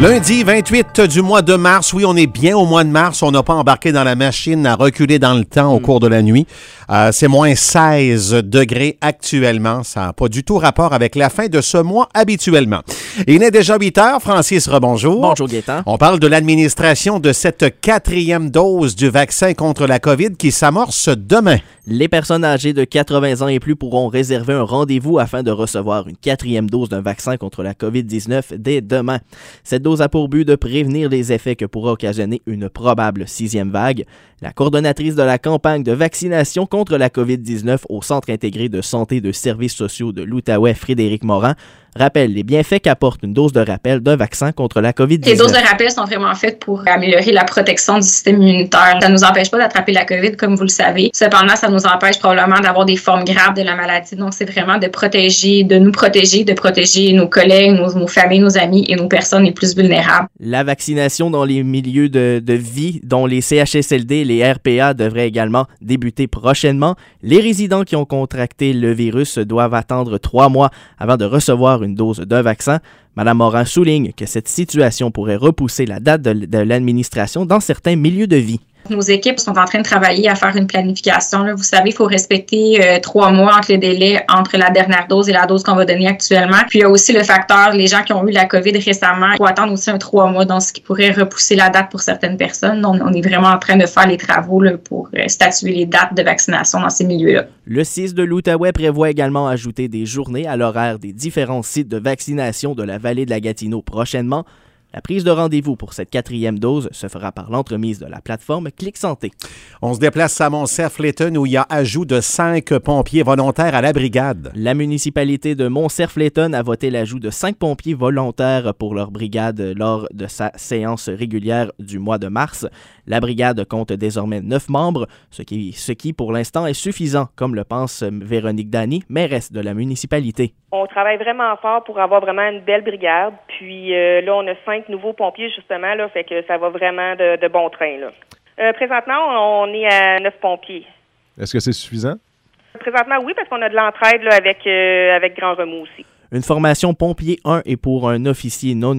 Lundi 28 du mois de mars, oui, on est bien au mois de mars. On n'a pas embarqué dans la machine à reculer dans le temps au cours de la nuit. C'est moins 16 degrés actuellement. Ça n'a pas du tout rapport avec la fin de ce mois habituellement. Il est déjà 8 heures. Francis, rebonjour. Bonjour, Gaétan. On parle de l'administration de cette 4e dose du vaccin contre la COVID qui s'amorce demain. Les personnes âgées de 80 ans et plus pourront réserver un rendez-vous afin de recevoir une 4e dose d'un vaccin contre la COVID-19 dès demain. Cette dose a pour but de prévenir les effets que pourra occasionner une probable 6e vague. La coordonnatrice de la campagne de vaccination contre la COVID-19 au Centre intégré de santé et de services sociaux de l'Outaouais, Frédéric Morin, rappelle les bienfaits qu'apporte une dose de rappel d'un vaccin contre la COVID-19. Les doses de rappel sont vraiment faites pour améliorer la protection du système immunitaire. Ça ne nous empêche pas d'attraper la COVID, comme vous le savez. Cependant, ça nous empêche probablement d'avoir des formes graves de la maladie. Donc, c'est vraiment de nous protéger, de protéger nos collègues, nos familles, nos amis et nos personnes les plus vulnérables. La vaccination dans les milieux de vie, dont les CHSLD et les RPA, devrait également débuter prochainement. Les résidents qui ont contracté le virus doivent attendre 3 mois avant de recevoir une dose d'un vaccin. Mme Morin souligne que cette situation pourrait repousser la date de l'administration dans certains milieux de vie. Nos équipes sont en train de travailler à faire une planification. Là. Vous savez, il faut respecter 3 mois entre le délai entre la dernière dose et la dose qu'on va donner actuellement. Puis il y a aussi le facteur, les gens qui ont eu la COVID récemment, il faut attendre aussi 3 mois, donc ce qui pourrait repousser la date pour certaines personnes. On est vraiment en train de faire les travaux là, pour statuer les dates de vaccination dans ces milieux-là. Le CIS de l'Outaouais prévoit également ajouter des journées à l'horaire des différents sites de vaccination de la vallée de la Gatineau prochainement. La prise de rendez-vous pour cette 4e dose se fera par l'entremise de la plateforme Clic Santé. On se déplace à Mont-Cerf-Letton où il y a ajout de 5 pompiers volontaires à la brigade. La municipalité de Mont-Cerf-Letton a voté l'ajout de 5 pompiers volontaires pour leur brigade lors de sa séance régulière du mois de mars. La brigade compte désormais 9 membres, ce qui pour l'instant est suffisant, comme le pense Véronique Dany, mairesse de la municipalité. On travaille vraiment fort pour avoir vraiment une belle brigade. Puis là, on a 5 nouveaux pompiers, justement, là, fait que ça va vraiment de bon train, là. Présentement, on est à 9 pompiers. Est-ce que c'est suffisant? Présentement, oui, parce qu'on a de l'entraide là, avec Grand Remous aussi. Une formation pompier 1 et pour un officier non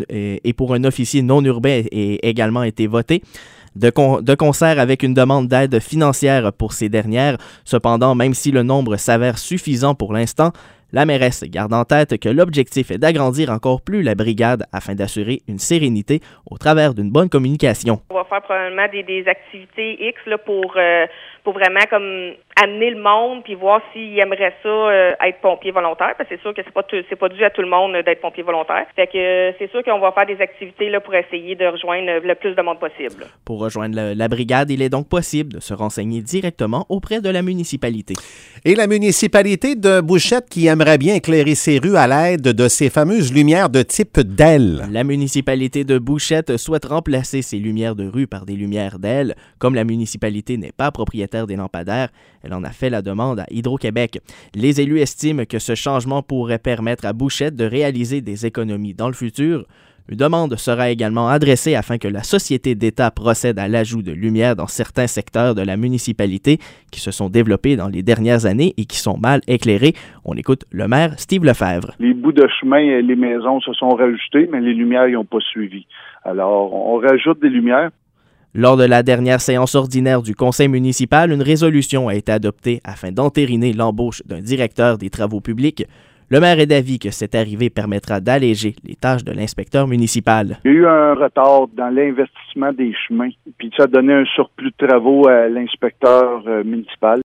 urbain a également été votée. De concert avec une demande d'aide financière pour ces dernières. Cependant, même si le nombre s'avère suffisant pour l'instant, la mairesse garde en tête que l'objectif est d'agrandir encore plus la brigade afin d'assurer une sérénité au travers d'une bonne communication. On va faire probablement des activités X là, pour vraiment comme amener le monde puis voir s'ils aimeraient ça être pompier volontaire, parce que c'est sûr que c'est pas dû à tout le monde d'être pompier volontaire. Fait que c'est sûr qu'on va faire des activités là, pour essayer de rejoindre le plus de monde possible. Pour rejoindre la brigade, il est donc possible de se renseigner directement auprès de la municipalité. Et la municipalité de Bouchette qui aimerait bien éclairer ses rues à l'aide de ces fameuses lumières de type d'ailes. La municipalité de Bouchette souhaite remplacer ces lumières de rue par des lumières d'ailes. Comme la municipalité n'est pas propriétaire des lampadaires, elle en a fait la demande à Hydro-Québec. Les élus estiment que ce changement pourrait permettre à Bouchette de réaliser des économies dans le futur. Une demande sera également adressée afin que la société d'État procède à l'ajout de lumière dans certains secteurs de la municipalité qui se sont développés dans les dernières années et qui sont mal éclairés. On écoute le maire Steve Lefebvre. Les bouts de chemin, les maisons se sont rajoutés, mais les lumières n'ont pas suivi. Alors, on rajoute des lumières. Lors de la dernière séance ordinaire du conseil municipal, une résolution a été adoptée afin d'entériner l'embauche d'un directeur des travaux publics. Le maire est d'avis que cette arrivée permettra d'alléger les tâches de l'inspecteur municipal. Il y a eu un retard dans l'investissement des chemins, puis ça a donné un surplus de travaux à l'inspecteur municipal.